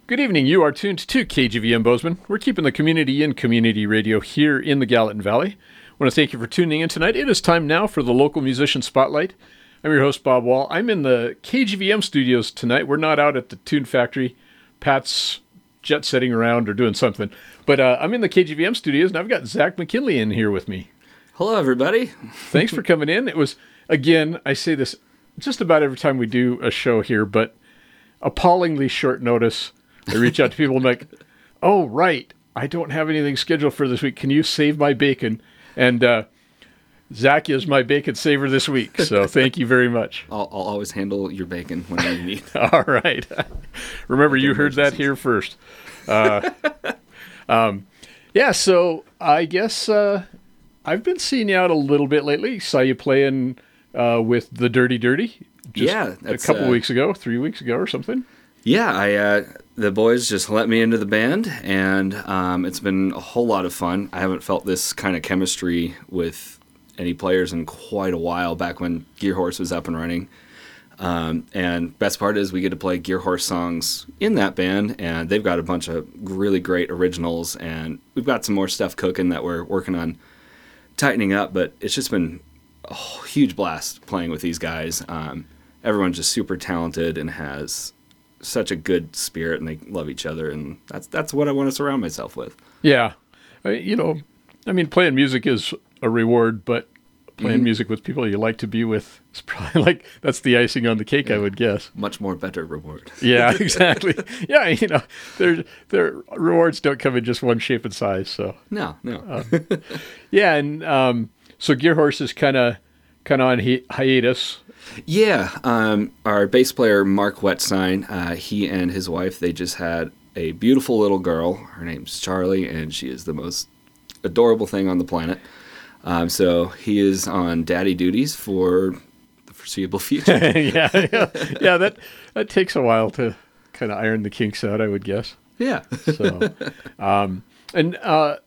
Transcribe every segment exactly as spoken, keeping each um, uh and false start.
Good evening. You are tuned to K G V M Bozeman. We're keeping the community in community radio here in the Gallatin Valley. I want to thank you for tuning in tonight. It is time now for the local musician spotlight. I'm your host, Bob Wall. I'm in the K G V M studios tonight. We're not out at the Tune Factory. Pat's jet setting around or doing something. But uh, I'm in the K G V M studios, and I've got Zach McKinley in here with me. Hello, everybody. Thanks for coming in. It was, again, I say this just about every time we do a show here, but appallingly short notice. I reach out to people and I'm like, oh, right, I don't have anything scheduled for this week. Can you save my bacon? And uh, Zach is my bacon saver this week, so thank you very much. I'll, I'll always handle your bacon whenever you need. All right. Remember, you heard that here first. Uh, um, yeah, so I guess uh, I've been seeing you out a little bit lately. Saw you playing uh, with The Dirty Dirty just yeah, a couple uh, weeks ago, three weeks ago or something. Yeah, I uh, the boys just let me into the band, and um, it's been a whole lot of fun. I haven't felt this kind of chemistry with any players in quite a while, back when Gear Horse was up and running. Um, and best part is we get to play Gear Horse songs in that band, and they've got a bunch of really great originals, and we've got some more stuff cooking that we're working on tightening up, but it's just been a huge blast playing with these guys. Um, everyone's just super talented and has such a good spirit, and they love each other, and that's that's what I want to surround myself with. Yeah. I, you know, I mean, playing music is a reward, but playing mm-hmm. music with people you like to be with is probably like, that's the icing on the cake, yeah. I would guess. Much more better reward. Yeah, exactly. Yeah, you know, their their rewards don't come in just one shape and size, so. No, no. uh, yeah, and um, so Gear Horse is kind of kind of on hi- hiatus. Yeah, um, our bass player, Mark Wetstein, uh, he and his wife, they just had a beautiful little girl. Her name's Charlie, and she is the most adorable thing on the planet. Um, so he is on daddy duties for the foreseeable future. yeah, yeah, yeah, that, that takes a while to kind of iron the kinks out, I would guess. Yeah. so, um, and uh,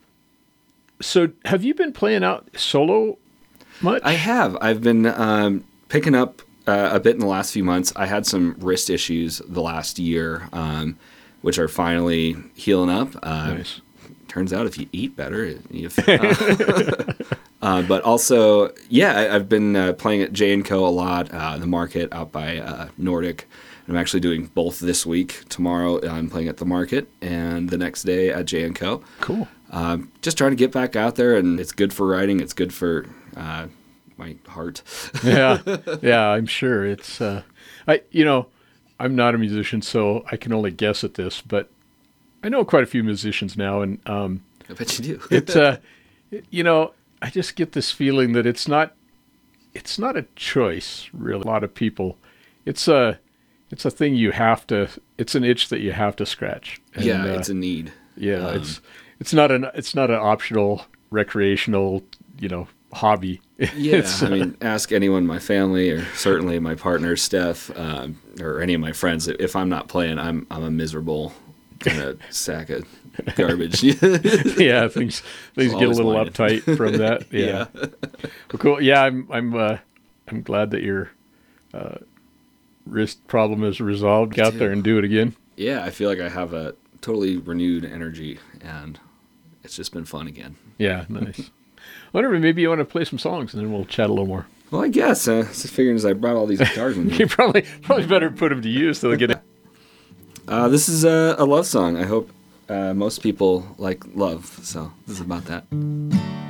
so have you been playing out solo much? I have. I've been... Um, Picking up uh, a bit in the last few months. I had some wrist issues the last year, um, which are finally healing up. Uh, nice. Turns out if you eat better, you uh, uh, but also, yeah, I, I've been uh, playing at J and Co a lot, uh, the market out by uh, Nordic. I'm actually doing both this week. Tomorrow I'm playing at the market, and the next day at J and Co. Cool. Um, just trying to get back out there, and it's good for writing. It's good for... Uh, my heart. yeah, yeah, I'm sure it's. Uh, I, you know, I'm not a musician, so I can only guess at this, but I know quite a few musicians now, and um, I bet you do. it's, uh, you know, I just get this feeling that it's not, it's not a choice, really. A lot of people, it's a, it's a thing you have to. It's an itch that you have to scratch. And, yeah, uh, it's a need. Yeah, um, it's it's not an it's not an optional recreational, you know, hobby. Yeah, I mean, ask anyone in my family, or certainly my partner Steph, um, or any of my friends. If I'm not playing, I'm I'm a miserable kind of sack of garbage. yeah, things things So get a little whining. uptight from that. Yeah, yeah. Well, cool. Yeah, I'm I'm uh, I'm glad that your uh, wrist problem is resolved. Get out there and do it again. Yeah, I feel like I have a totally renewed energy, and it's just been fun again. Yeah, nice. I wonder if maybe you want to play some songs, and then we'll chat a little more. Well, I guess. Uh, just figuring as I brought all these guitars with me. You probably probably better put them to use so they'll get it. Uh, this is a, a love song. I hope uh, most people like love, so this is about that. I'm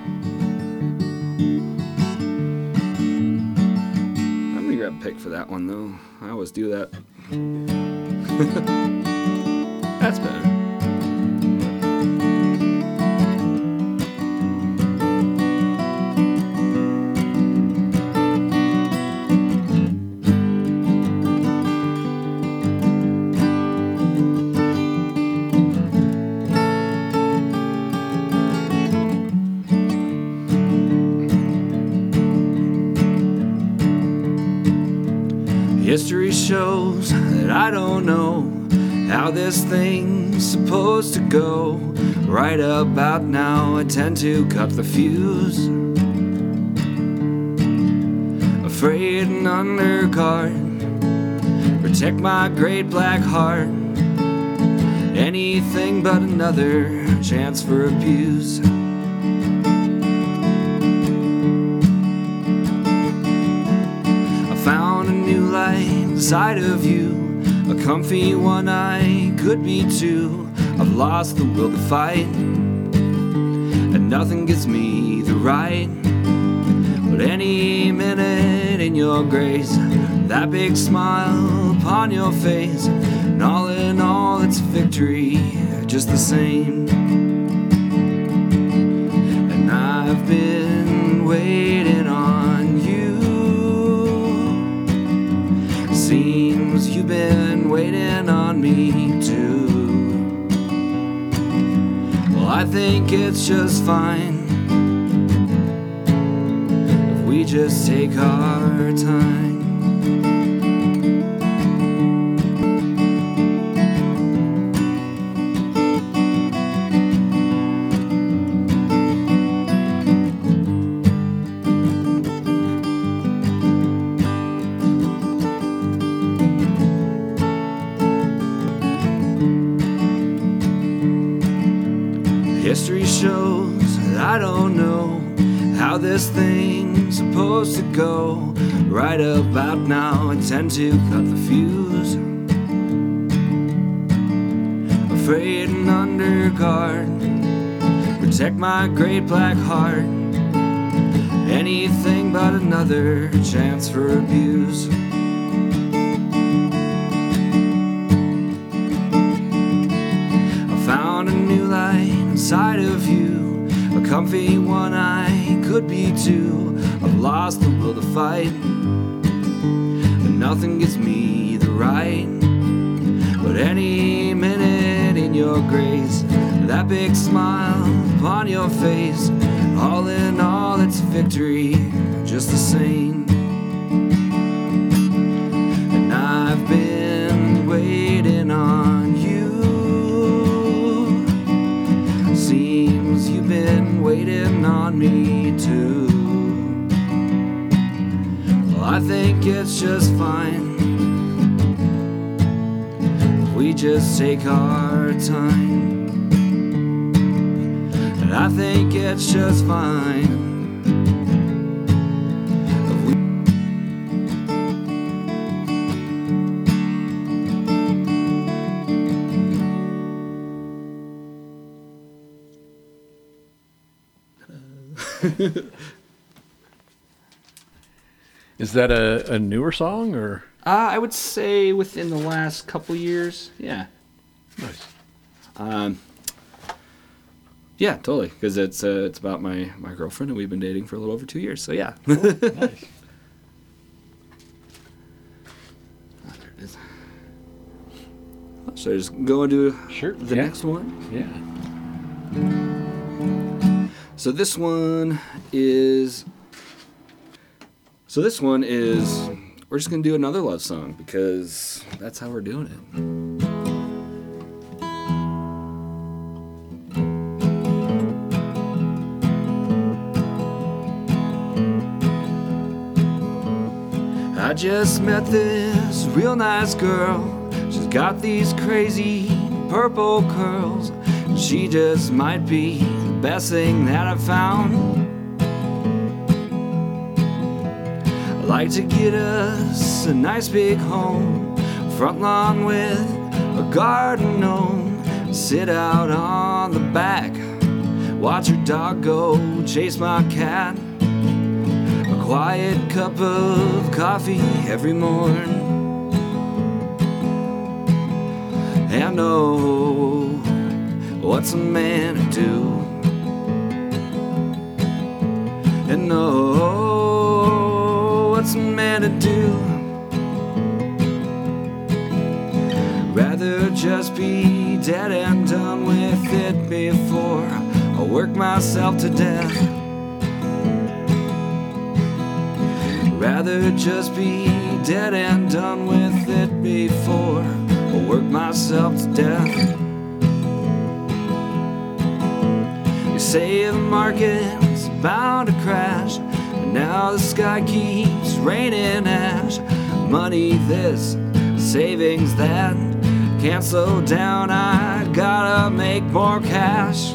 gonna grab a pick for that one, though. I always do that. That's better. History shows that I don't know how this thing's supposed to go. Right about now I tend to cut the fuse. Afraid and undercard, protect my great black heart. anything but another chance for abuse. I found a new light inside of you, a comfy one I could be too. I've lost the will to fight, and nothing gives me the right. But any minute in your grace, that big smile upon your face, and all in all it's victory just the same. And I've been waiting on you, seems you've been waiting on me too. Well, I think it's just fine if we just take our time. History shows that I don't know how this thing's supposed to go. Right about now I tend to cut the fuse, afraid and under guard, protect my great black heart, anything but another chance for abuse. I found a new light inside of you, a comfy one I could be too. I've lost the will to fight, but nothing gives me the right. But any minute in your grace, that big smile upon your face, all in all it's victory just the same. And I've been waiting on you, seems you've been waiting on me too. Well, I think it's just fine if we just take our time. And I think it's just fine if we Is that a, a newer song or? Uh, I would say within the last couple years, yeah. Nice. Um, yeah, totally, because it's uh, it's about my, my girlfriend, and we've been dating for a little over two years, so yeah. Oh, nice. Oh, there it is. Should I just go into Sure. the yeah. next one? Yeah. So this one is... So this one is... We're just going to do another love song, because that's how we're doing it. I just met this real nice girl. She's got these crazy purple curls. She just might be the best thing that I've found. I'd like to get us a nice big home, front lawn with a garden gnome. Sit out on the back, watch her dog go chase my cat. A quiet cup of coffee every morn. And oh, what's a man to do? And oh, what's a man to do? Rather just be dead and done with it before I work myself to death. Rather just be dead and done with it before I work myself to death. You say the market's bound to crash, and now the sky keeps raining ash. Money this, savings that, can't slow down, I gotta make more cash.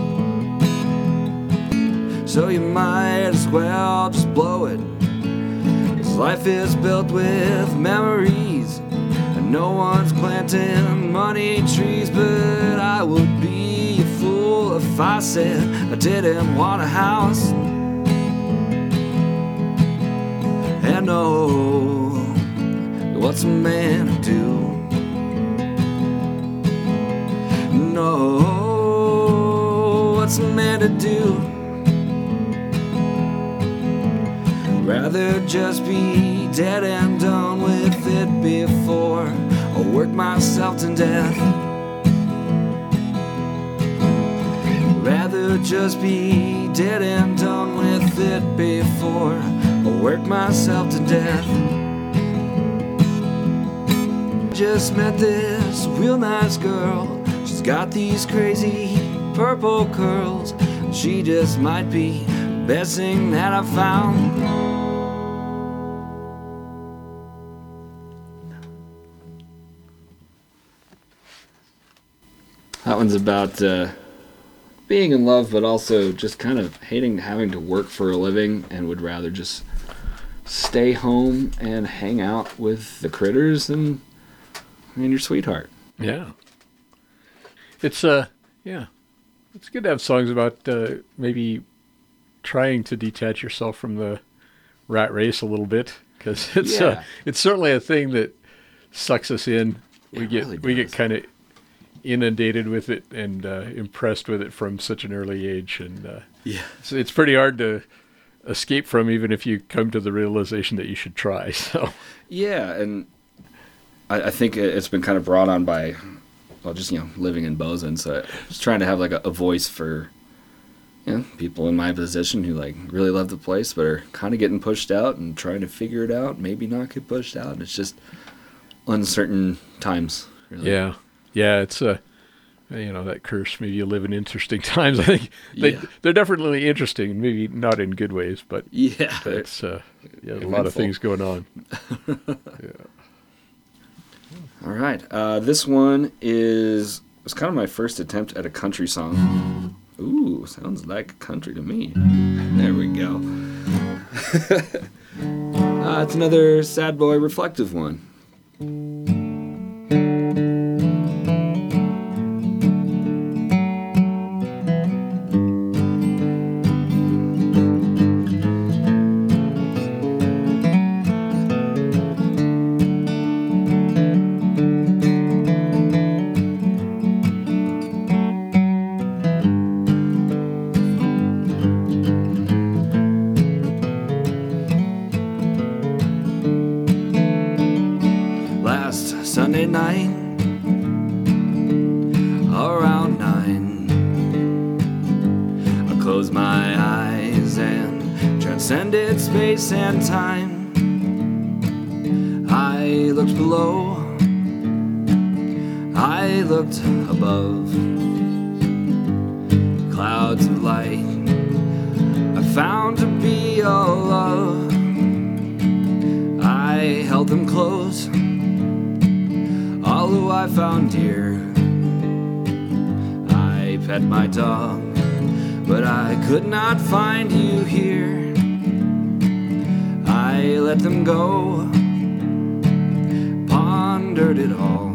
So you might as well just blow it. This life is built with memories, and no one's planting money trees. But I would be a fool if I said I didn't want a house. And no, what's a man to do? No, what's a man to do? Rather just be dead and done with it before I work myself to death. Rather just be dead and done with it before I work myself to death. Just met this real nice girl. She's got these crazy purple curls. She just might be the best thing that I've found. That one's about uh, being in love, but also just kind of hating having to work for a living, and would rather just stay home and hang out with the critters and and your sweetheart. Yeah. It's uh yeah. It's good to have songs about uh, maybe trying to detach yourself from the rat race a little bit, because it's Yeah. uh, it's certainly a thing that sucks us in. We It get really we get does. kind of inundated with it and uh, impressed with it from such an early age, and uh, Yeah. it's, it's pretty hard to escape from, even if you come to the realization that you should try. So Yeah, and I, I think it- it's been kind of brought on by, well, just, you know, living in Bozeman. So just trying to have like a, a voice for, you know, people in my position who like really love the place, but are kind of getting pushed out and trying to figure it out, maybe not get pushed out. And it's just uncertain times. Really. yeah, yeah, it's a uh, you know, that curse. Maybe you live in interesting times. I think they Yeah. they're definitely interesting, maybe not in good ways, but Yeah. it's uh, yeah, there's a lot of Eventful. things going on. All right. Uh, this one is was kind of my first attempt at a country song. Ooh, sounds like country to me. There we go. uh, it's another sad boy reflective one. Last Sunday night, around nine, I closed my eyes and transcended space and time. I looked below, I looked above, clouds of light I found to be all love. I held them close, all who I found dear. I pet my dog, but I could not find you here. I let them go, pondered it all,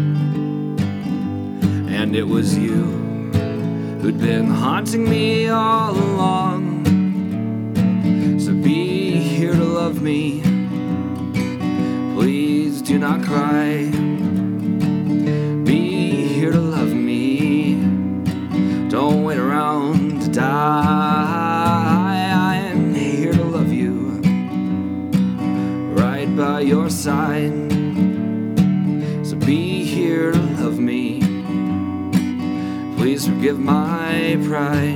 and it was you who'd been haunting me all along. So be here to love me, please do not cry. Be here to love me, don't wait around to die. I'm here to love you, right by your side. So be here to love me, please forgive my pride.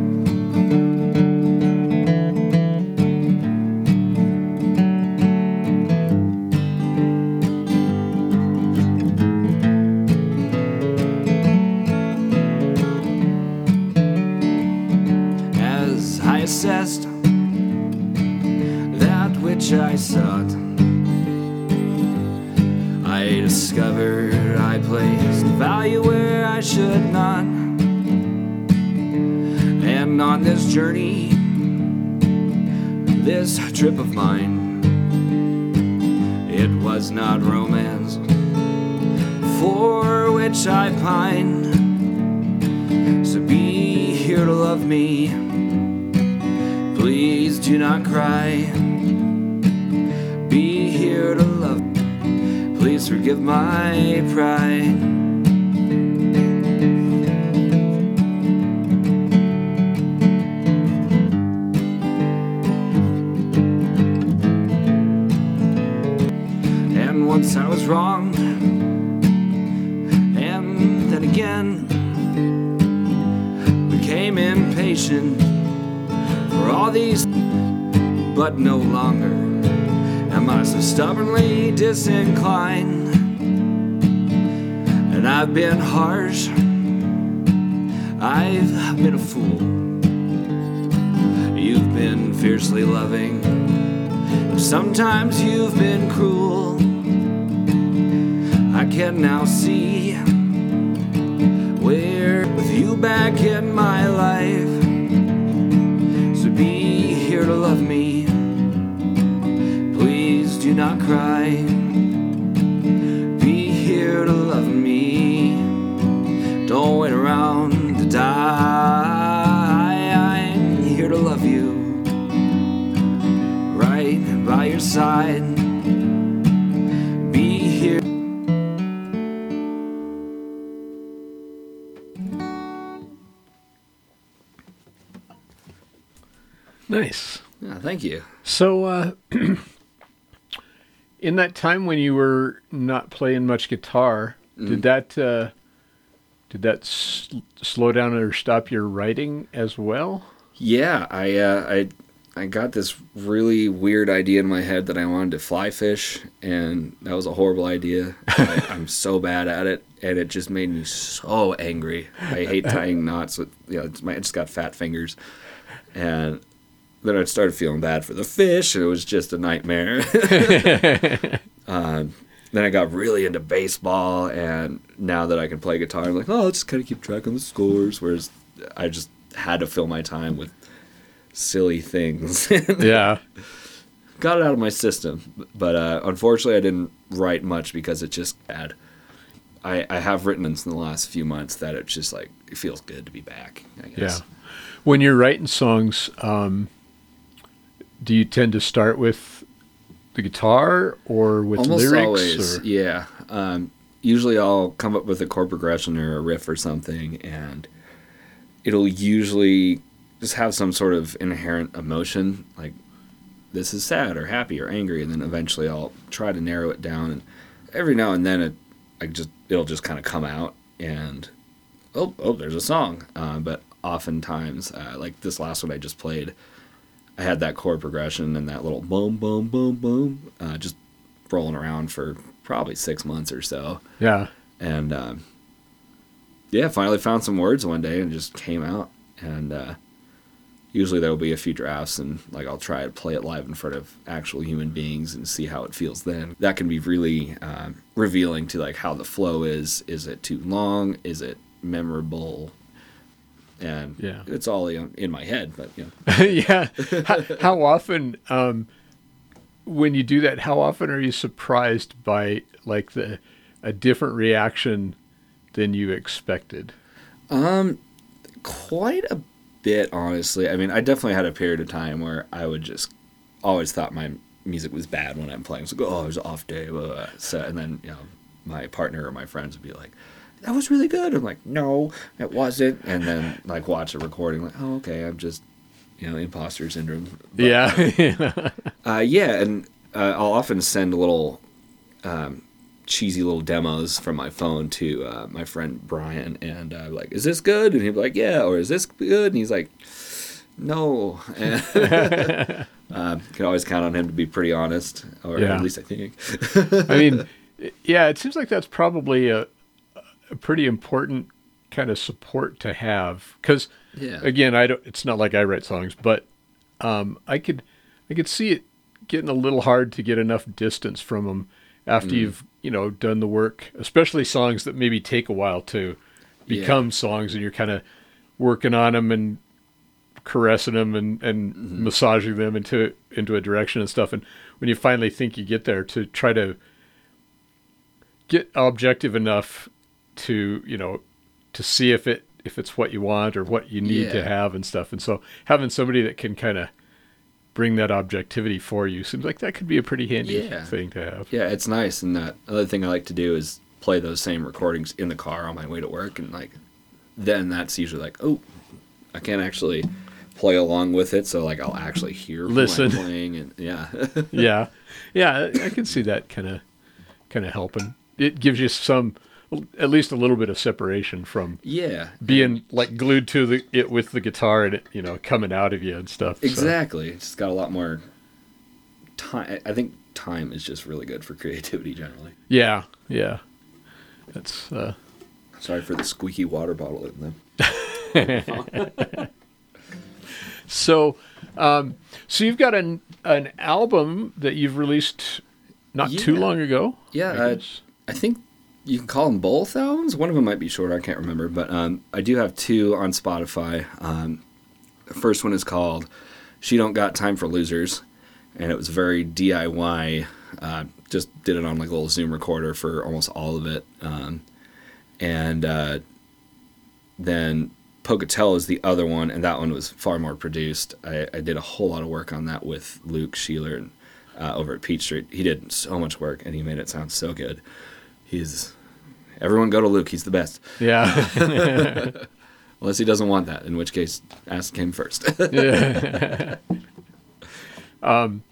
As I assessed that which I sought, I discovered I placed value where I should not. And on this journey, this trip of mine, it was not romance for which I pine. So be here to love me, please do not cry. Be here to love, please forgive my pride. And once I was wrong, and then again became impatient for all these, but no longer am I so stubbornly disinclined. And I've been harsh, I've been a fool. You've been fiercely loving, sometimes you've been cruel. I can now see where with you back in my life. So be here to love me, please do not cry. Be here to love me, don't wait around to die. I'm here to love you, right by your side. Be here. Nice. Yeah, thank you. So, uh, in that time when you were not playing much guitar, mm. did that uh, did that sl- slow down or stop your writing as well? Yeah, I uh, I I got this really weird idea in my head that I wanted to fly fish, and that was a horrible idea. I, I'm so bad at it, and it just made me so angry. I hate tying knots with, you know, it's my, I just got fat fingers, and then I started feeling bad for the fish, and it was just a nightmare. um, then I got really into baseball, and now that I can play guitar, I'm like, oh, I'll just kind of keep track on the scores, whereas I just had to fill my time with silly things. Yeah. Got it out of my system. But uh, unfortunately, I didn't write much because it just had. I, I have written in the last few months that it's just like, it feels good to be back, I guess. Yeah. When you're writing songs, um, do you tend to start with the guitar or with Almost lyrics? Always, or? yeah. Um, usually I'll come up with a chord progression or a riff or something, and it'll usually just have some sort of inherent emotion, like this is sad or happy or angry, and then eventually I'll try to narrow it down, and every now and then it, I just it'll just kind of come out, and oh, oh, there's a song. Uh, but oftentimes, uh, like this last one I just played, I had that chord progression and that little boom, boom, boom, boom, uh, just rolling around for probably six months or so. Yeah. And, um, yeah, finally found some words one day and it just came out. And uh, usually there will be a few drafts, and like I'll try to play it live in front of actual human beings and see how it feels then. That can be really um, revealing to like how the flow is. Is it too long? Is it memorable? And yeah. It's all in my head, but you know. Yeah. How, how often, um, when you do that, how often are you surprised by like the a different reaction than you expected? Um, quite a bit, honestly. I mean, I definitely had a period of time where I would just always thought my music was bad when I'm playing. So go, oh, it was an off day, blah, blah. So, and then you know, my partner or my friends would be like, that was really good. I'm like, no, it wasn't. And then like watch a recording, like, oh, okay, I'm just, you know, imposter syndrome. But, yeah. uh, yeah, and uh, I'll often send little um, cheesy little demos from my phone to uh, my friend Brian, and I'm like, is this good? And he'd be like, yeah. Or is this good? And he's like, no. And uh, can always count on him to be pretty honest, or yeah. at least I think. I mean, yeah, it seems like that's probably a, a pretty important kind of support to have, because yeah. again, I don't. It's not like I write songs, but um, I could, I could see it getting a little hard to get enough distance from them after mm. you've, you know, done the work, especially songs that maybe take a while to become Yeah. songs, and you're kind of working on them and caressing them and, and Mm-hmm. massaging them into into a direction and stuff. And when you finally think you get there, to try to get objective enough to, you know, to see if it if it's what you want or what you need to Yeah. have and stuff. And so having somebody that can kind of bring that objectivity for you seems like that could be a pretty handy Yeah. thing to have. Yeah, it's nice. And that other thing I like to do is play those same recordings in the car on my way to work, and like then that's usually like, oh, I can't actually play along with it, so like I'll actually hear who Listen. I'm playing, and yeah. Yeah. Yeah, I can see that kind of kind of helping. It gives you some, at least a little bit of separation from Yeah. being like glued to the it with the guitar and it, you know, coming out of you and stuff. So, Exactly. It's just got a lot more time. I think time is just really good for creativity generally. yeah, yeah. That's uh, Sorry for the squeaky water bottle in them. so. Um, so you've got an an album that you've released not too Yeah. long ago. Yeah, I uh, guess. I think you can call them both albums. One of them might be shorter. I can't remember, but um, I do have two on Spotify. Um, the first one is called "She Don't Got Time for Losers," and it was very D I Y. Uh, just did it on like a little Zoom recorder for almost all of it, um, and uh, then Pocatello is the other one, and that one was far more produced. I, I did a whole lot of work on that with Luke Sheeler and, uh, over at Peach Street. He did so much work, and he made it sound so good. He's everyone go to Luke. He's the best, Yeah. unless he doesn't want that, in which case ask him first. Yeah. um,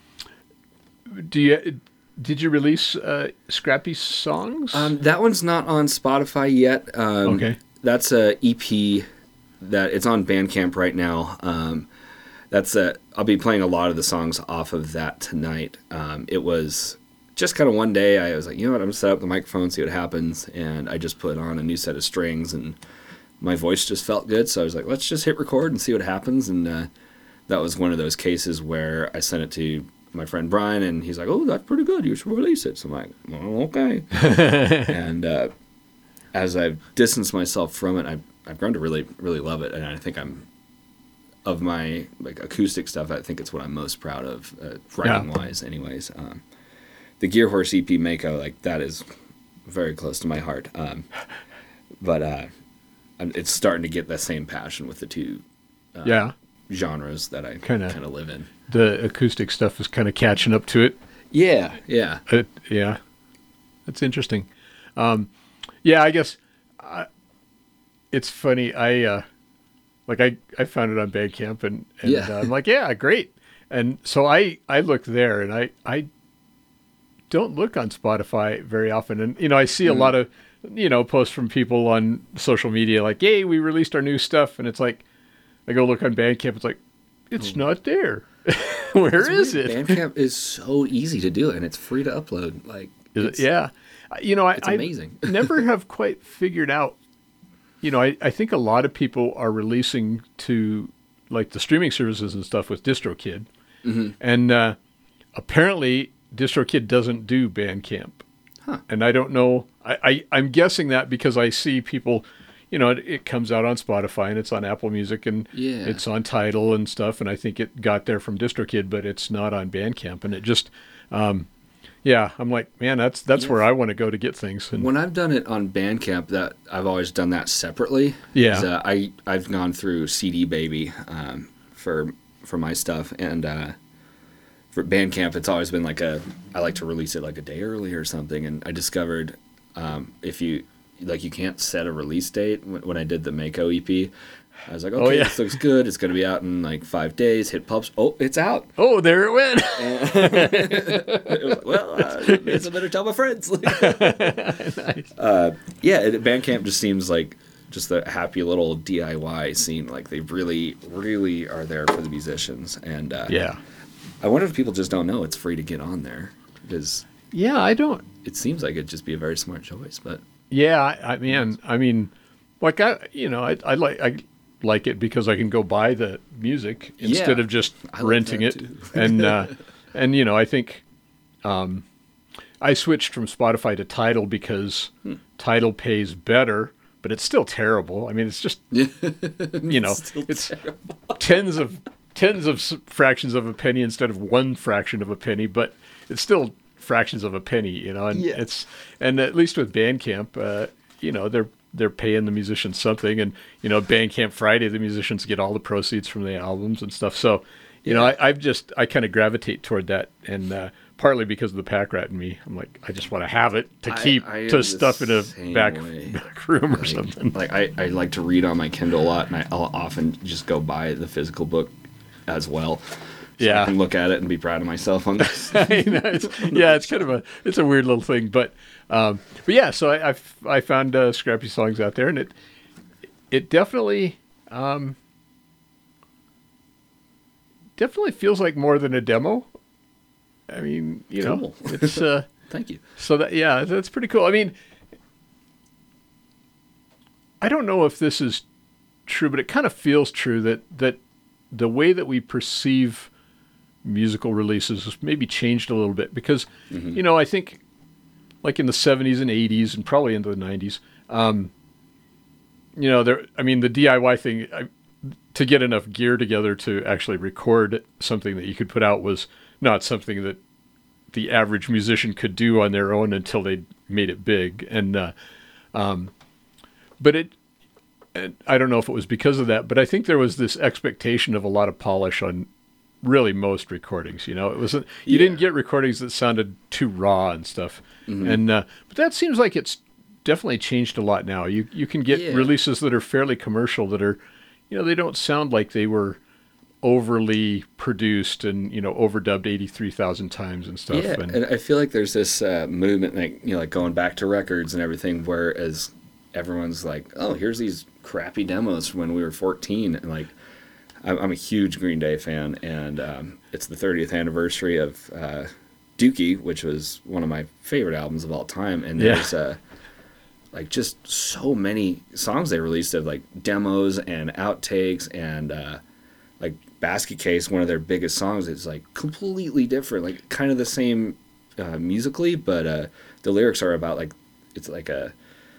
do you did you release uh, Scrappy Songs? um, that one's not on Spotify yet. Um, Okay. that's a E P that it's on Bandcamp right now. Um, that's a, I'll be playing a lot of the songs off of that tonight. Um, it was just kind of one day I was like, you know what, I'm gonna set up the microphone, see what happens, and I just put on a new set of strings, and my voice just felt good, so I was like, let's just hit record and see what happens. And uh, that was one of those cases where I sent it to my friend Brian, and he's like, oh, that's pretty good, you should release it. So I'm like, well, okay. And uh, as I've distanced myself from it, I've, I've grown to really, really love it, and I think I'm, of my like acoustic stuff, I think it's what I'm most proud of, uh, writing-wise anyways. Um, the Gear Horse E P Mako, like, that is very close to my heart. Um, but uh, I'm- it's starting to get that same passion with the two uh, yeah. genres that I Kinda. kind of live in. The acoustic stuff is kind of catching up to it. Yeah, yeah. It, yeah, that's interesting. Um, yeah, I guess I, it's funny. I uh, like I, I found it on Bandcamp, and, and Yeah. uh, I'm like, yeah, great. And so I I look there, and I I don't look on Spotify very often, and you know I see a lot of you know posts from people on social media like, "Yay, we released our new stuff," and it's like I go look on Bandcamp, it's like it's not there. Where is it? Bandcamp is so easy to do, and it's free to upload. Like, Is it- it's, yeah. You know, I, it's I amazing. never have quite figured out, you know, I, I think a lot of people are releasing to like the streaming services and stuff with DistroKid. Mm-hmm. And uh, apparently DistroKid doesn't do Bandcamp. Huh. And I don't know. I, I, I'm guessing that because I see people, you know, it, it comes out on Spotify and it's on Apple Music and Yeah. it's on Tidal and stuff. And I think it got there from DistroKid, but it's not on Bandcamp. And it just, um, yeah, I'm like, man, that's that's Yeah. where I want to go to get things. And When I've done it on Bandcamp, that I've always done that separately. Yeah. 'Cause, Uh, I I've gone through C D Baby um, for for my stuff, and uh, for Bandcamp, it's always been like a I like to release it like a day early or something. And I discovered um, if you like you can't set a release date. When, when I did the Mako E P, I was like, okay, Oh, yeah. this looks good. It's going to be out in like five days. Hit pubs. Oh, it's out. oh, there it went. It was like, well, uh, I guess I better tell my friends. Nice. uh, yeah, it, Bandcamp just seems like just a happy little D I Y scene. Like they really, really are there for the musicians. And uh, Yeah. I wonder if people just don't know it's free to get on there, because Yeah, I don't. it seems like it'd just be a very smart choice. But Yeah, I, I mean, I mean, like I, you know, I, I like I like it because I can go buy the music instead Yeah, of just I like renting that it, too. and uh, and you know, I think um, I switched from Spotify to Tidal because Hmm. Tidal pays better but it's still terrible. I mean, it's just, you know, Still it's terrible. tens of tens of s- fractions of a penny instead of one fraction of a penny, but it's still fractions of a penny, you know. And Yeah. it's and at least with Bandcamp, uh, you know, they're they're paying the musicians something, and you know, Bandcamp Friday, the musicians get all the proceeds from the albums and stuff. So, you know, I, I've just I kind of gravitate toward that, and uh, partly because of the pack rat in me, I'm like, I just want to have it to I- keep I am to the stuff in a same back, way. back room or Like- something. Like I, I like to read on my Kindle a lot, and I, I'll often just go buy the physical book as well. So Yeah. I can look at it and be proud of myself on this. I know, it's, yeah, it's kind of a it's a weird little thing, but um, but yeah. So I I've, I found uh, scrappy songs out there, and it it definitely um, definitely feels like more than a demo. I mean, you know, Cool. it's uh, Thank you. so that yeah, that's pretty cool. I mean, I don't know if this is true, but it kind of feels true that that the way that we perceive musical releases has maybe changed a little bit because, Mm-hmm. you know, I think like in the seventies and eighties and probably into the nineties, um, you know, there, I mean, the D I Y thing, I, to get enough gear together to actually record something that you could put out was not something that the average musician could do on their own until they made it big. And, uh, um, but it, and I don't know if it was because of that, but I think there was this expectation of a lot of polish on really most recordings. You know, it wasn't, you Yeah. didn't get recordings that sounded too raw and stuff. And, uh, but that seems like it's definitely changed a lot now. You, you can get Yeah. releases that are fairly commercial that are, you know, they don't sound like they were overly produced and, you know, overdubbed eighty-three thousand times and stuff. Yeah, and, and I feel like there's this uh, movement, like you know, like going back to records and everything, whereas everyone's like, "Oh, here's these crappy demos from when we were fourteen," and like, I'm, I'm a huge Green Day fan, and um, it's the thirtieth anniversary of uh, Dookie, which was one of my favorite albums of all time, and Yeah. there's uh, like just so many songs they released of like demos and outtakes and uh, like Basket Case, one of their biggest songs, is like completely different, like kind of the same uh, musically, but uh, the lyrics are about like it's like a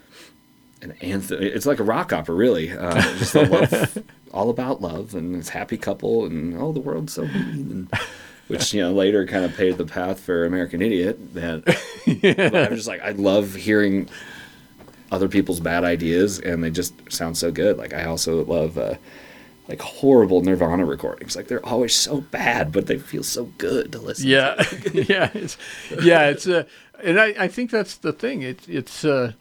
an anthem. It's like a rock opera, really. Uh, just a love, all about love and this happy couple and oh, the world's so mean, and, which you know later kind of paved the path for American Idiot. That but I'm just like I love hearing other people's bad ideas, and they just sound so good. Like I also love. Uh, like horrible Nirvana recordings. Like they're always so bad, but they feel so good to listen yeah, to. yeah, it's, yeah, it's, uh, and I, I think that's the thing. It's, it's, uh,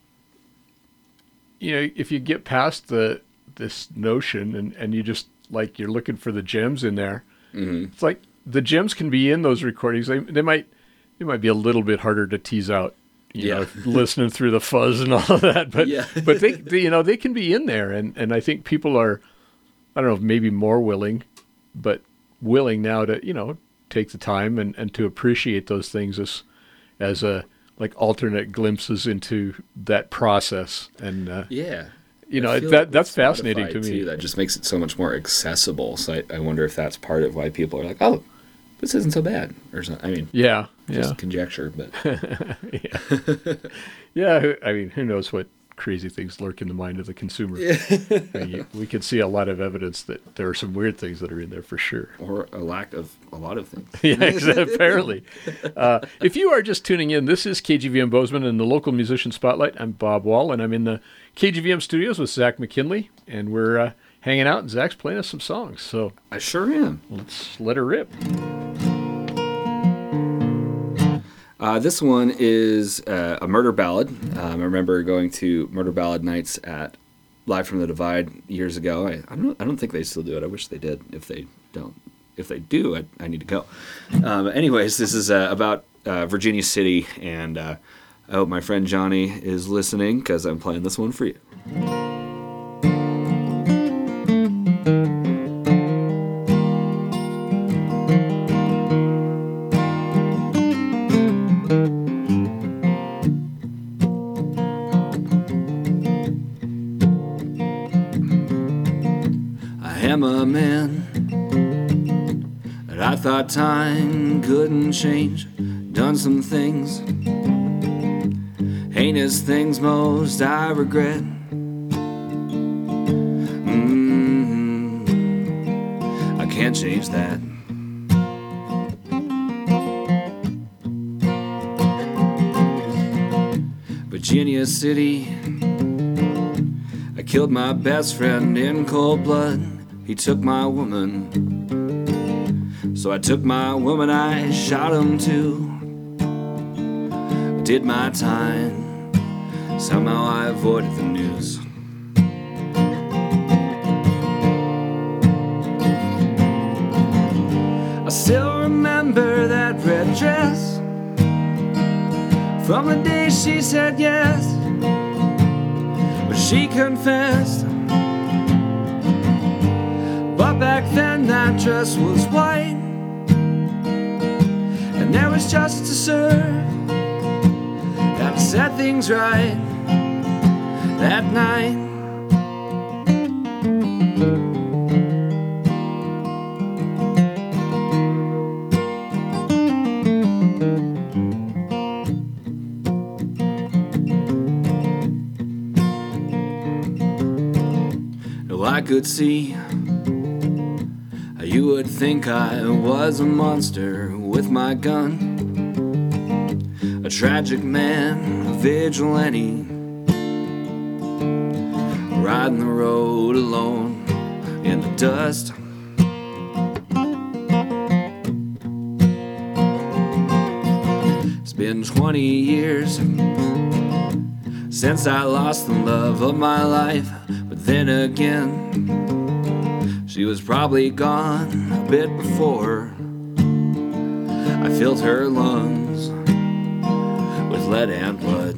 you know, if you get past the, this notion and, and you just like, you're looking for the gems in there, Mm-hmm. it's like the gems can be in those recordings. They, they might, they might be a little bit harder to tease out, you Yeah. know, listening through the fuzz and all of that, but, Yeah. but they, they, you know, they can be in there. And, and I think people are, I don't know, maybe more willing, but willing now to, you know, take the time and, and to appreciate those things as, as a, like alternate glimpses into that process. And, uh, Yeah. you I know, feel that like that's with fascinating Spotify, to me. too, that just makes it so much more accessible. So I, I wonder if that's part of why people are like, oh, this isn't so bad. Or something. I mean, Yeah. just Yeah. conjecture, but yeah. Yeah. who- I mean, who knows what crazy things lurk in the mind of the consumer. I mean, you- we can see a lot of evidence that there are some weird things that are in there for sure. or a lack of a lot of things. Yeah, exactly, apparently. Uh, if you are just tuning in, this is K G V M Bozeman and the Local Musician Spotlight. I'm Bob Wall, and I'm in the K G V M studios with Zach McKinley, and we're uh, hanging out, and Zach's playing us some songs. So I sure am. let's let her rip. Uh, this one is uh, a murder ballad. Um, I remember going to murder ballad nights at Live from the Divide years ago. I, I don't. I don't think they still do it. I wish they did. If they don't, if they do, I, I need to go. Um, anyways, this is uh, about uh, Virginia City, and uh, I hope my friend Johnny is listening because I'm playing this one for you. I am a man that I thought time couldn't change. Done some things heinous things most I regret. Mm-hmm. I can't change that. Virginia City, I killed my best friend in cold blood. He took my woman, so I took my woman, I shot him too. I did my time, somehow I avoided the news. I still remember that red dress from the day she said yes, but she confessed. But back then that dress was white, and there was just to serve that set things right that night. I could see how you would think I was a monster with my gun, a tragic man, a vigilante, riding the road alone in the dust. It's been twenty years since I lost the love of my life. Then again, she was probably gone a bit before I filled her lungs with lead and blood.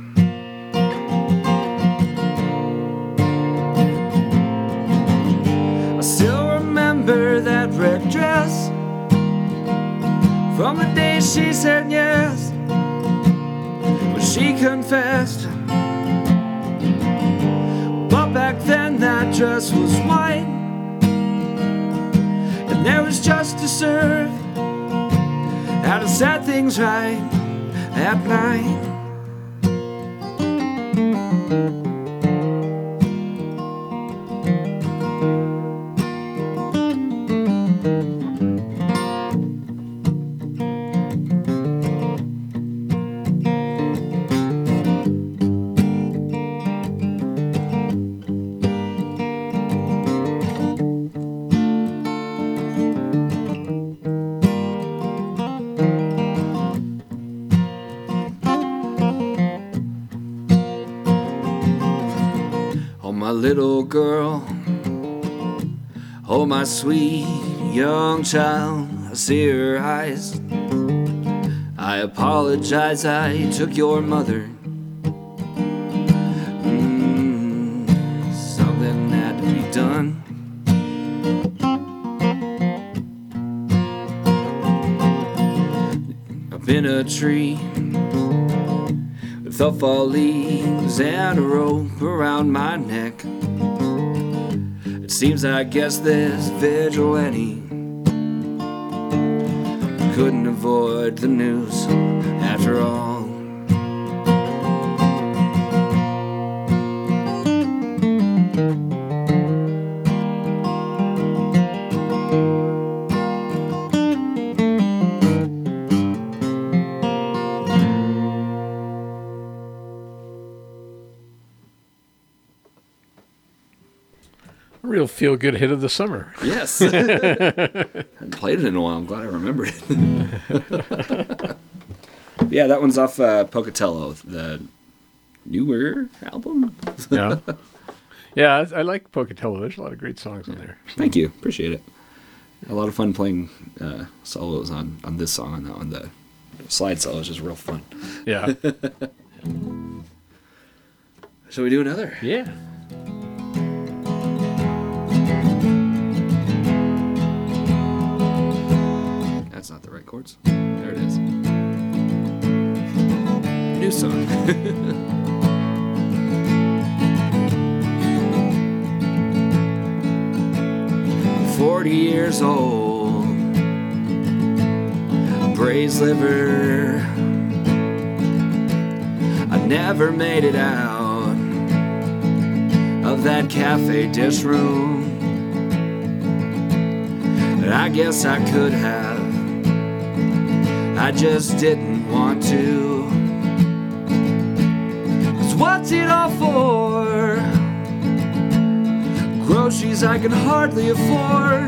I still remember that red dress from the day she said yes, when she confessed. Back then that dress was white, and there was just to serve how to set things right at night. My little girl, oh my sweet young child, I see her eyes. I apologize, I took your mother. Mm, something had to be done. I've been a tree with fall leaves and a rope around my neck. It seems I guess this vigilante couldn't avoid the news after all. Real feel-good hit of the summer. Yes. I hadn't played it in a while. I'm glad I remembered it. Yeah, that one's off uh, Pocatello, the newer album. Yeah. Yeah, I, I like Pocatello. There's a lot of great songs on there. Thank you. Appreciate it. A lot of fun playing uh, solos on, on this song and that one. The slide solo is just real fun. Yeah. Shall we do another? Yeah. That's not the right chords. There it is. New song. Forty years old, braised liver. I never made it out of that cafe dish room. But I guess I could have, I just didn't want to. 'Cause what's it all for? Groceries I can hardly afford,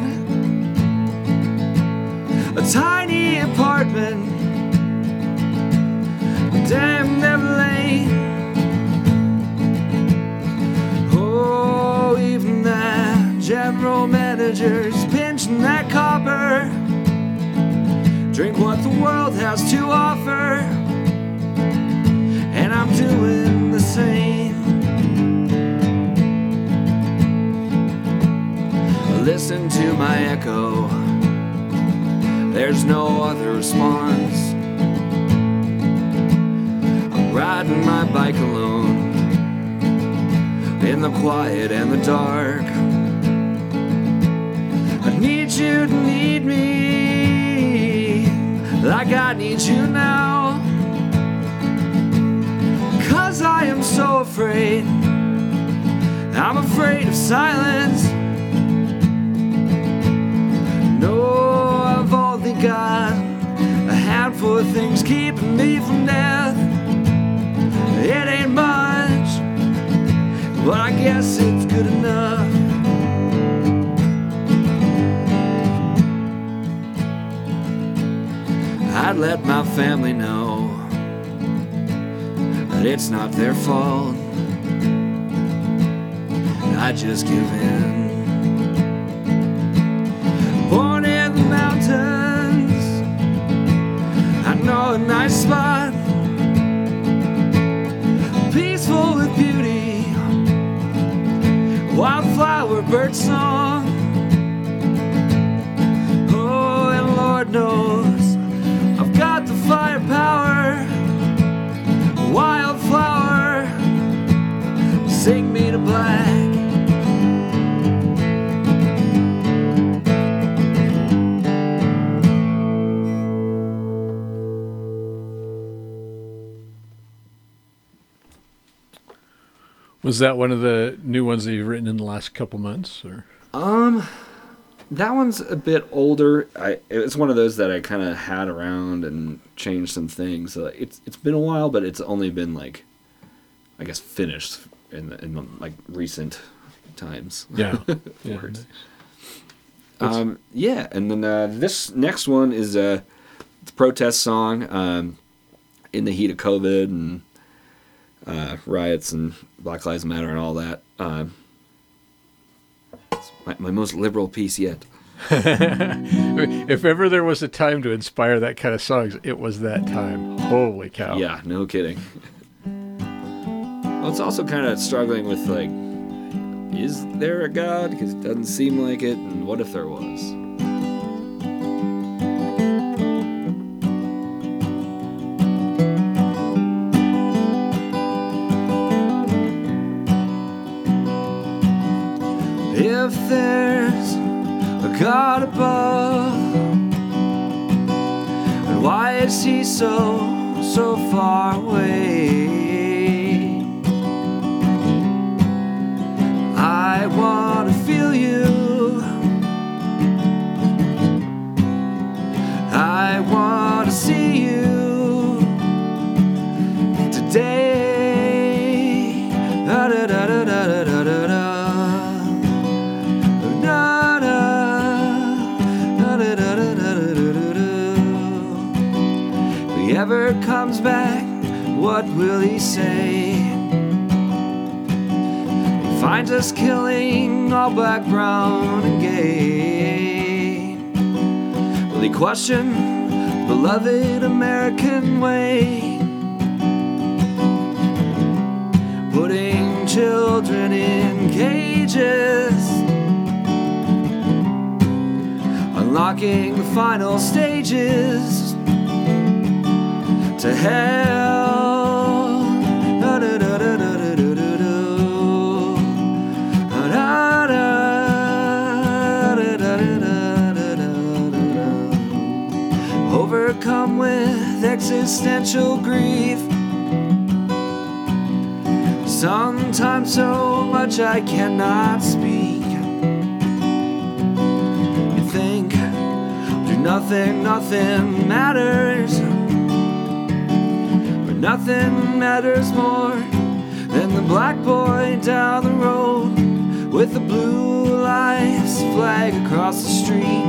a tiny apartment, damn never late. Oh, even that general manager's pinching that copper. Drink what the world has to offer, and I'm doing the same. Listen to my echo, there's no other response. I'm riding my bike alone in the quiet and the dark. I need you to need me like I need you now, 'cause I am so afraid, I'm afraid of silence. No, I've only got a handful of things keeping me from death. It ain't much, but I guess it's good enough. I'd let my family know that it's not their fault. I just give in. Born in the mountains, I know a nice spot, peaceful with beauty, wildflower, bird song. Oh, and Lord knows I've got the firepower, wildflower, sing me to black. Was that one of the new ones that you've written in the last couple months, or? Um, that one's a bit older. I it's one of those that I kind of had around and changed some things. So it's it's been a while, but it's only been like, I guess, finished in the, in like recent times. Yeah. yeah Words. Nice. Um, yeah, and then uh, this next one is a protest song. Um, in the heat of COVID and uh, riots and Black Lives Matter and all that. Um, it's my, my most liberal piece yet. If ever there was a time to inspire that kind of songs, it was that time. Holy cow. Yeah, no kidding. Well, it's also kind of struggling with, like, is there a God? Because it doesn't seem like it. And what if there was? If there's a God above, then why is he so, so far away? I want to feel you, I want to see you today. Da, da, da, da, da, da, da, da. If he ever comes back, what will he say? He finds us killing all black, brown, and gay. Will he question the beloved American way? Putting children in cages, unlocking the final stages to hell. Da, da, da, da, da, da, da, da, da, da, da, da. Overcome with existential grief, sometimes so much I cannot speak. You think, do nothing, nothing matters. But nothing matters more than the black boy down the road with the blue lights flag across the street.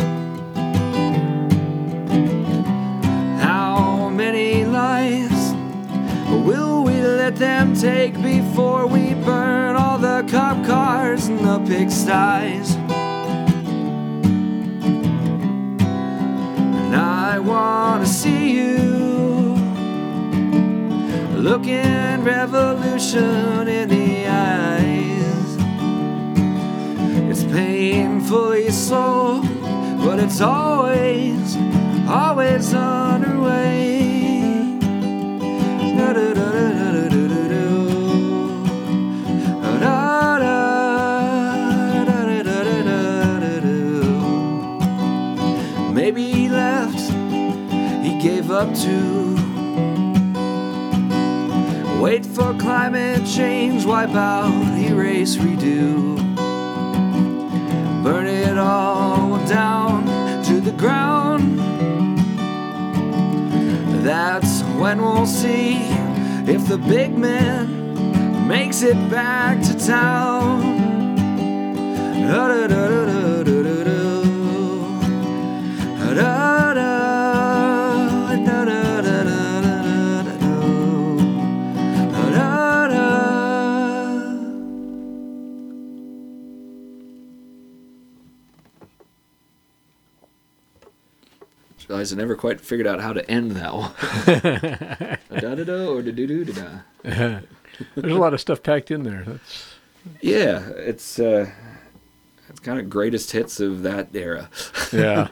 How many lives will we let them take before we burn all the cop cars and the pigsties? And I want to see you looking revolution in the eyes. It's painfully slow, but it's always, always underway. Maybe he left, he gave up too. Wait for climate change, wipe out, erase, redo. Burn it all down to the ground. That's when we'll see if the big man makes it back to town. Realized I never quite figured out how to end that one. Da da da or da do do da da. There's a lot of stuff packed in there. That's yeah, it's uh, it's kind of greatest hits of that era. Yeah,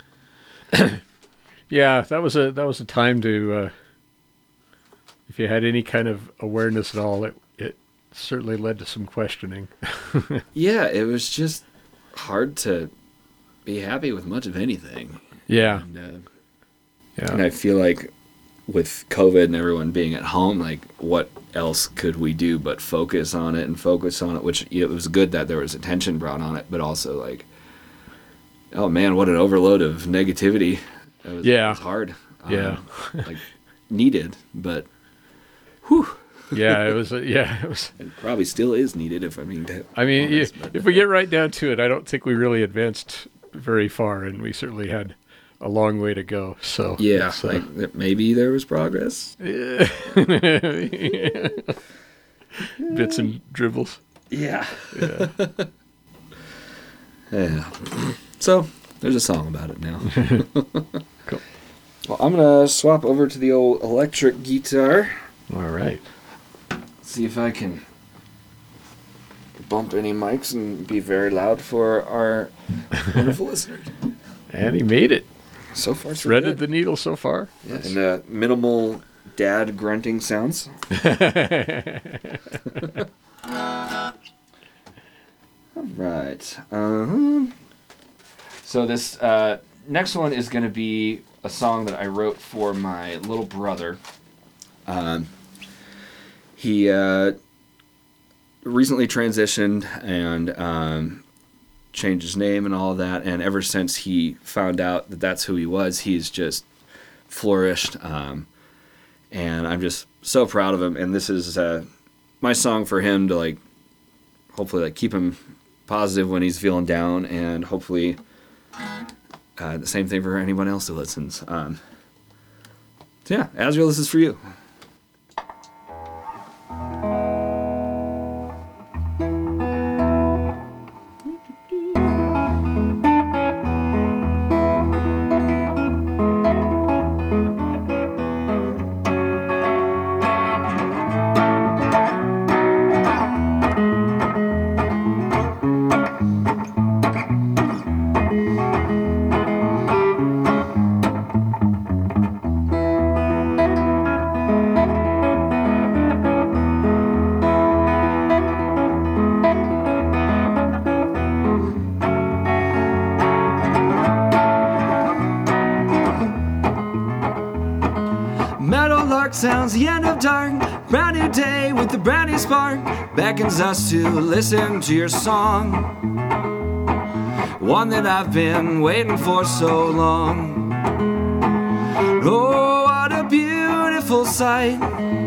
yeah. That was a that was a time to, uh, if you had any kind of awareness at all, it it certainly led to some questioning. Yeah, it was just hard to be happy with much of anything. Yeah. And, uh, yeah. And I feel like with COVID and everyone being at home, like what else could we do but focus on it and focus on it, which it was good that there was attention brought on it, but also like, oh man, what an overload of negativity. It was, yeah. It was hard. Yeah. Um, like needed, but whew. Yeah, it was, uh, yeah, it was. It probably still is needed if I mean to I mean, honest, you, but, if we get right down to it, I don't think we really advanced very far, and we certainly had a long way to go. So yeah, so. like maybe there was progress. Yeah. Bits and dribbles. Yeah. Yeah. Yeah. So there's a song about it now. Cool. Well, I'm gonna swap over to the old electric guitar. All right. See if I can bump any mics and be very loud for our wonderful listeners. And he made it. So far, so Threaded good. the needle so far. Yeah, and uh, minimal dad grunting sounds. All right. Um, so this uh, next one is going to be a song that I wrote for my little brother. Um, he uh, recently transitioned and um, changed his name and all of that, and ever since he found out that that's who he was, he's just flourished. Um, and I'm just so proud of him. And this is uh, my song for him to like, hopefully, like keep him positive when he's feeling down, and hopefully uh, the same thing for anyone else who listens. Um, so yeah, Azrael, this is for you. Sounds the end of dark, brand new day with the brand new spark beckons us to listen to your song, one that I've been waiting for so long. Oh, what a beautiful sight.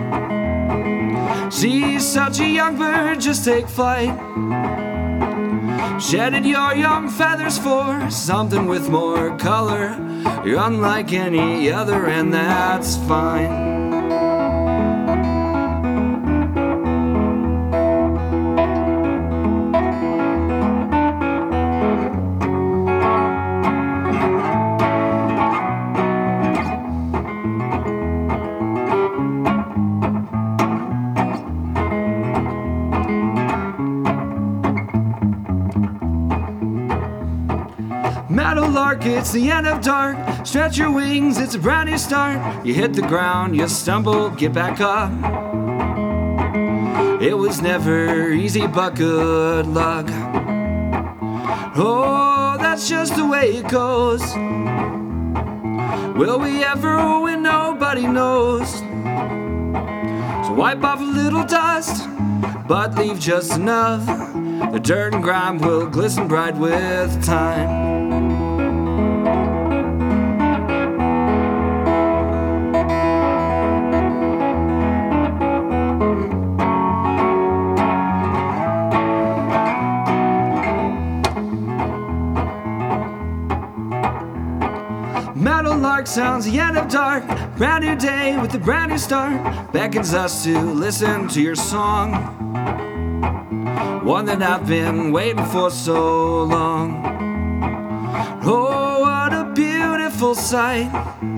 See such a young bird just take flight. Shedded your young feathers for something with more color. You're unlike any other, and that's fine. Meadowlark, it's the end of dark. Stretch your wings, it's a brand new start. You hit the ground, you stumble, get back up. It was never easy, but good luck. Oh, that's just the way it goes. Will we ever win? Nobody knows. So wipe off a little dust, but leave just enough. The dirt and grime will glisten bright with time. Meadowlark sounds the end of dark. Brand new day with a brand new start beckons us to listen to your song, one that I've been waiting for so long. Oh, what a beautiful sight.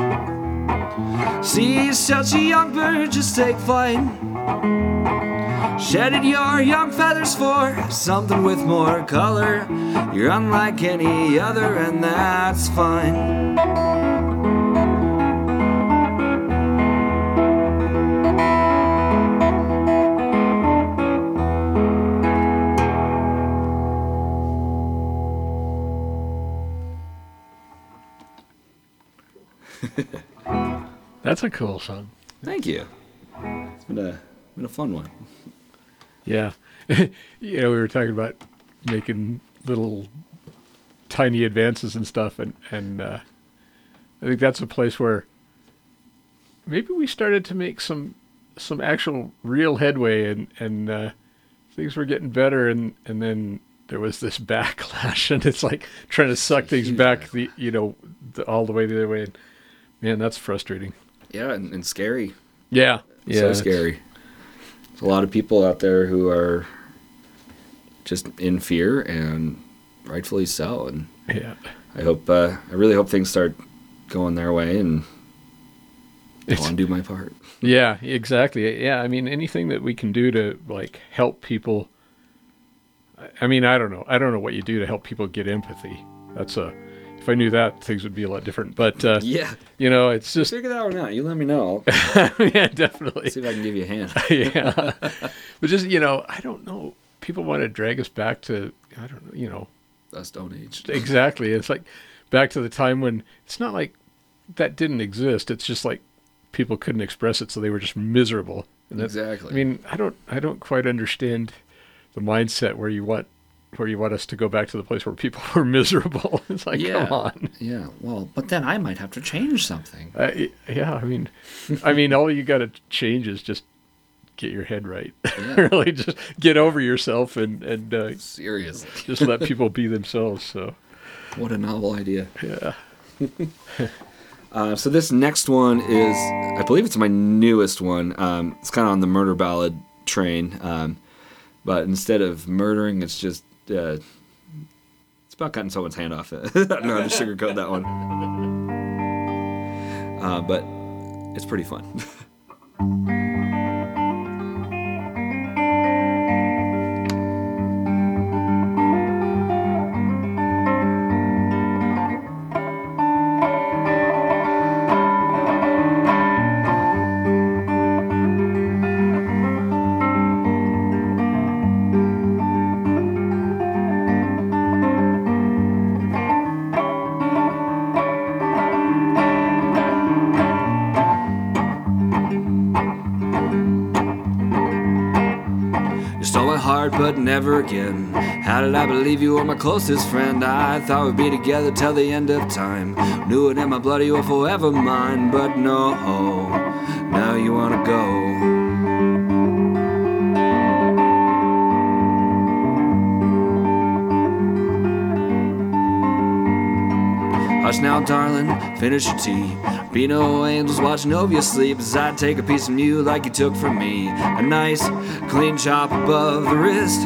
See such a young bird just take flight. Shedded your young feathers for something with more color. You're unlike any other, and that's fine. That's a cool song. Thank you. It's been a been a fun one. Yeah. You know, we were talking about making little tiny advances and stuff, and, and uh, I think that's a place where maybe we started to make some some actual real headway, and, and uh, things were getting better, and, and then there was this backlash, and it's like trying to suck things back, the you know, the, all the way the other way. And, man, that's frustrating. Yeah, and, and scary. Yeah. Yeah. So scary. There's a lot of people out there who are just in fear, and rightfully so. And yeah, I hope, uh, I really hope things start going their way, and I want to do my part. Yeah, exactly. Yeah, I mean, anything that we can do to like help people. I mean, I don't know. I don't know what you do to help people get empathy. That's a. If I knew that, things would be a lot different. But uh, yeah, you know, it's just figure that one out. You let me know. Yeah, definitely. See if I can give you a hand. Yeah, but just you know, I don't know. People want to drag us back to I don't know. You know, the Stone Age. Exactly. It's like back to the time when it's not like that didn't exist. It's just like people couldn't express it, so they were just miserable. And exactly. I mean, I don't. I don't quite understand the mindset where you want. Where you want us to go back to the place where people were miserable. It's like, yeah. come on. Yeah, well, but then I might have to change something. Uh, yeah, I mean, I mean, all you got to change is just get your head right. Yeah. Really, just get over yourself and and uh, seriously, just let people be themselves. So, what a novel idea. Yeah. uh, so this next one is, I believe it's my newest one. Um, it's kind of on the murder ballad train, um, but instead of murdering, it's just. Uh, it's about cutting someone's hand off. I don't know how to sugarcoat that one. Uh, but it's pretty fun. heart, but never again. How did I believe you were my closest friend? I thought we'd be together till the end of time. Knew it in my blood you were forever mine, but no, now you wanna go. Hush now, darling, finish your tea. Be no angels watching over you sleep, as I take a piece from you like you took from me. A nice, clean chop above the wrist.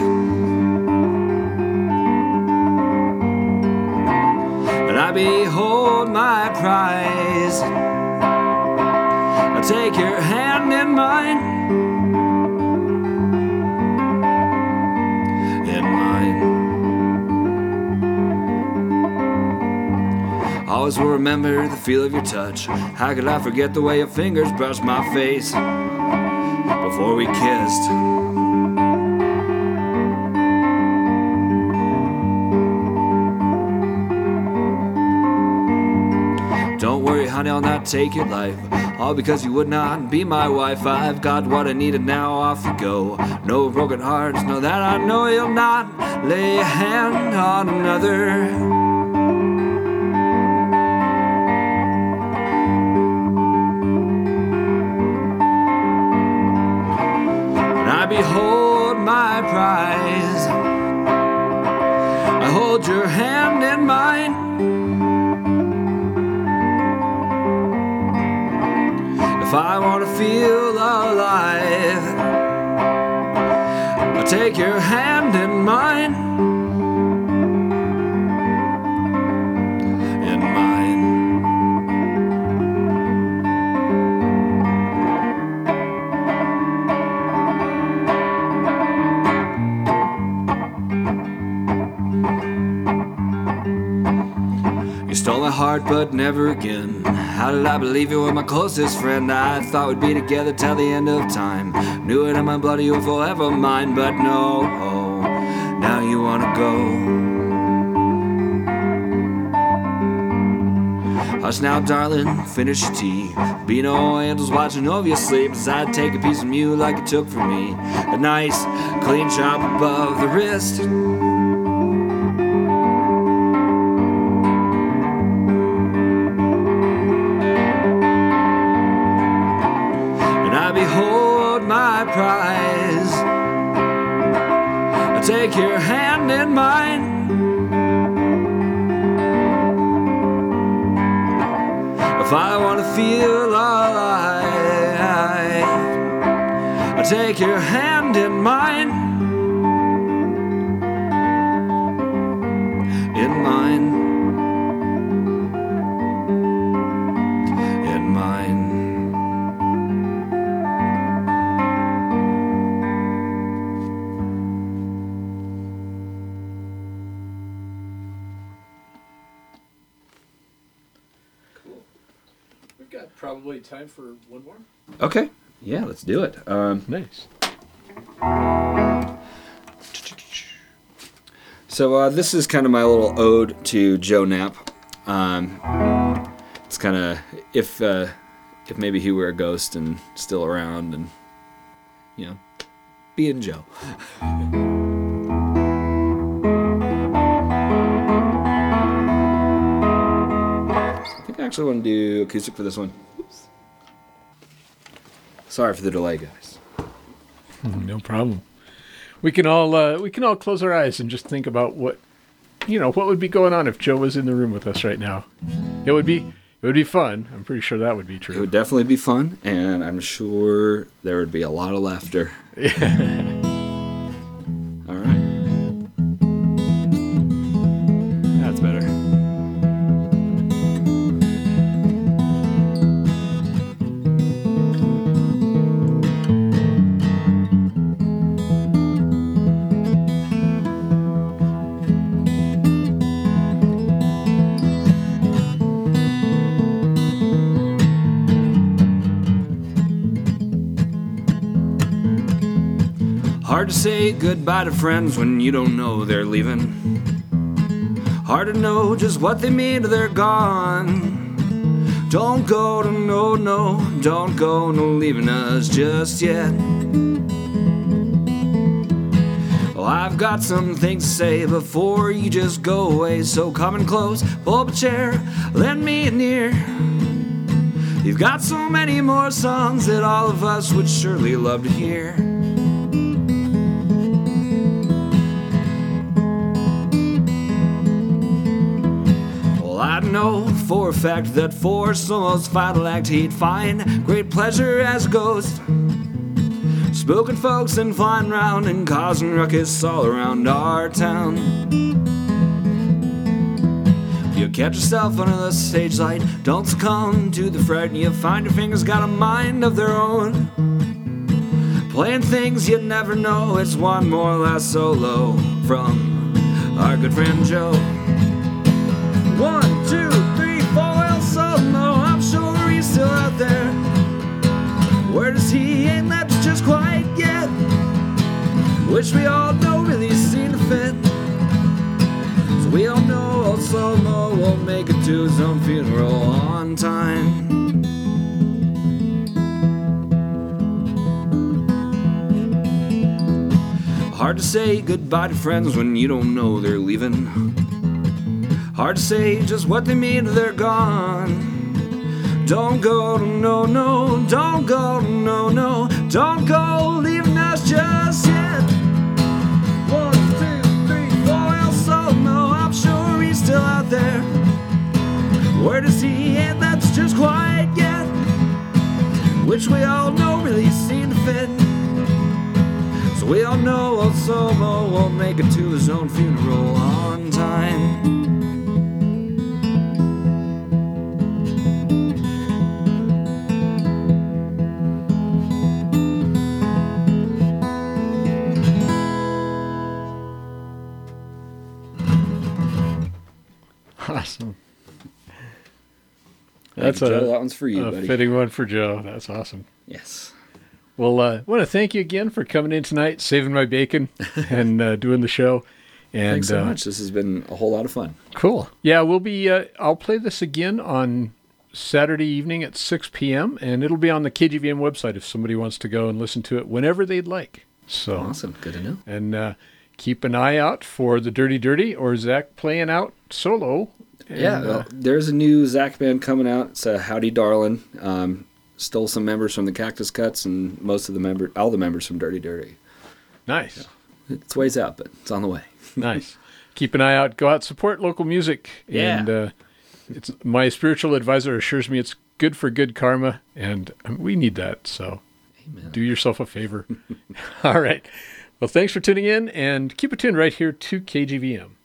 And I behold my prize. I take your hand in mine. Always will remember the feel of your touch. How could I forget the way your fingers brushed my face before we kissed? Don't worry, honey, I'll not take your life, all because you would not be my wife. I've got what I need and now off you go. No broken hearts, know that I know you'll not lay a hand on another. I behold my prize. I hold your hand in mine. If I want to feel alive, I'll take your hand in mine. In mine. You stole my heart, but never again. How did I believe you were my closest friend? I thought we'd be together till the end of time. Knew it in my blood you were forever mine, but no, oh, now you wanna go. Hush now, darling, finish your tea. Be no angels watching over your sleep, as I take a piece from you like you took from me. A nice, clean chop above the wrist. Behold my prize. I take your hand in mine. If I want to feel alive, I take your hand in mine. In mine. In mine. Got probably time for one more. Okay. Yeah, let's do it. Um, nice. So uh, this is kind of my little ode to Joe Knapp. Um, it's kind of if uh, if maybe he were a ghost and still around, and you know, being Joe. I actually want to do acoustic for this one. Oops. Sorry for the delay, guys. No problem. We can all uh, we can all close our eyes and just think about what you know what would be going on if Joe was in the room with us right now. It would be it would be fun. I'm pretty sure that would be true. It would definitely be fun, and I'm sure there would be a lot of laughter. Yeah. All right. That's better. Hard to say goodbye to friends when you don't know they're leaving. Hard to know just what they mean till they're gone. Don't go to no, no, don't go no leaving us just yet. I've got some things to say before you just go away. So come in close, pull up a chair, lend me an ear. You've got so many more songs that all of us would surely love to hear. Well, I know for a fact that for Solo's final act he'd find great pleasure as a ghost, spooking folks and flying round and causing ruckus all around our town. If you catch yourself under the stage light, don't succumb to the fright. You find your fingers got a mind of their own, playing things you'd never know. It's one more last solo from our good friend Joe. One, two, three, four, El Solo. I'm sure he's still out there. Where does he? Ain't left just quite yet. Which we all know really seem to fit. So we all know El Solo won't make it to his own funeral on time. Hard to say goodbye to friends when you don't know they're leaving. Hard to say just what they mean till they're gone. Don't go, no, no, don't go, no, no, don't go, leaving us just yet. One, two, three, four, El Solo, I'm sure he's still out there. Where does he? And that's just quite yet. Which we all know really seem to fit. So we all know El Solo won't make it to his own funeral on time. Awesome. That's you, a, Joe. That one's for you, a buddy. fitting one for Joe. That's awesome. Yes. Well, I uh, want to thank you again for coming in tonight, saving my bacon, and uh, doing the show. And, Thanks so uh, much. This has been a whole lot of fun. Cool. Yeah, we'll be. Uh, I'll play this again on Saturday evening at six p.m. and it'll be on the K G V M website if somebody wants to go and listen to it whenever they'd like. So awesome. Good to know. And uh, keep an eye out for the Dirty Dirty or Zach playing out solo. And, yeah, well, uh, there's a new Zach band coming out. It's uh, Howdy Darlin'. Um, stole some members from the Cactus Cuts and most of the member, all the members from Dirty Dirty. Nice. So it's ways out, but it's on the way. Nice. Keep an eye out. Go out, support local music. Yeah. And uh, it's my spiritual advisor assures me it's good for good karma, and um, we need that. So Amen. Do yourself a favor. All right. Well, thanks for tuning in, and keep it tuned right here to K G V M.